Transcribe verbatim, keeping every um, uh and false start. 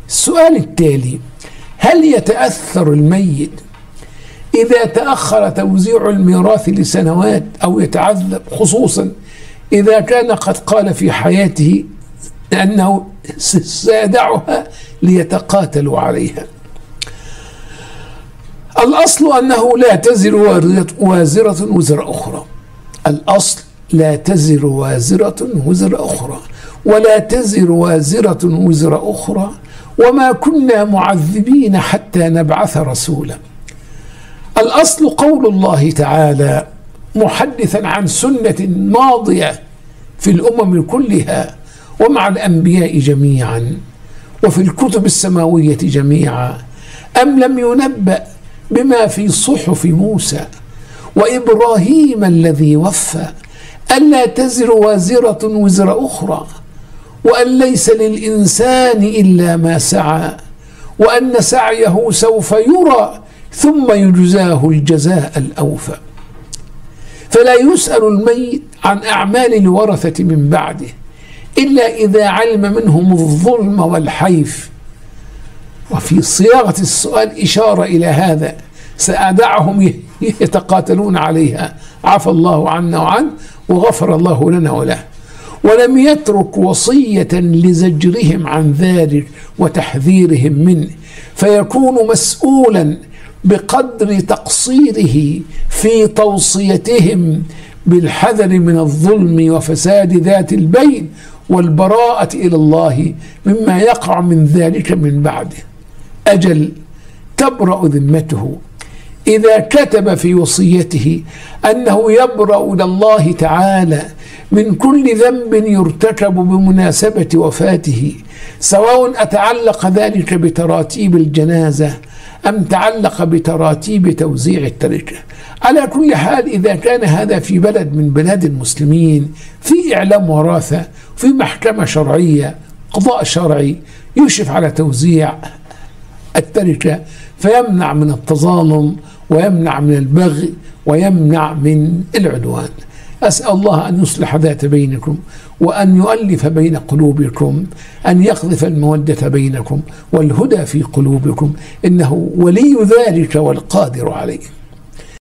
السؤال التالي: هل يتأثر الميت إذا تأخر توزيع الميراث لسنوات أو يتعذب، خصوصا إذا كان قد قال في حياته أنه سيدعها ليتقاتلوا عليها؟ الأصل أنه لا تزر وازرة وزر أخرى. الأصل لا تزر وازرة وزر أخرى، ولا تزر وازرة وزر أخرى، وما كنا معذبين حتى نبعث رسولا. الأصل قول الله تعالى محدثا عن سنة ماضية في الأمم كلها ومع الأنبياء جميعا وفي الكتب السماوية جميعا: أم لم ينبأ بما في صحف موسى وإبراهيم الذي وفى ألا تزر وازرة وزر أخرى، وأن ليس للإنسان إلا ما سعى، وأن سعيه سوف يرى ثم يجزاه الجزاء الأوفى. فلا يسأل الميت عن أعمال الورثة من بعده إلا إذا علم منهم الظلم والحيف. وفي صياغة السؤال إشارة إلى هذا: سأدعهم يتقاتلون عليها، عفى الله عنا وعنه وغفر الله لنا وله. ولم يترك وصية لزجرهم عن ذلك وتحذيرهم منه، فيكون مسؤولا بقدر تقصيره في توصيتهم بالحذر من الظلم وفساد ذات البين والبراءة إلى الله مما يقع من ذلك من بعده. أجل تبرأ ذمته إذا كتب في وصيته أنه يبرأ إلى الله تعالى من كل ذنب يرتكب بمناسبة وفاته، سواء أتعلق ذلك بتراتيب الجنازة أم تعلق بتراتيب توزيع التركة. على كل حال، إذا كان هذا في بلد من بلاد المسلمين في إعلام وراثة، في محكمة شرعية، قضاء شرعي يشرف على توزيع التركة، فيمنع من التظالم ويمنع من البغي ويمنع من العدوان. أسأل الله أن يصلح ذات بينكم، وأن يؤلف بين قلوبكم، أن يقذف المودة بينكم والهدى في قلوبكم، إنه ولي ذلك والقادر عليه.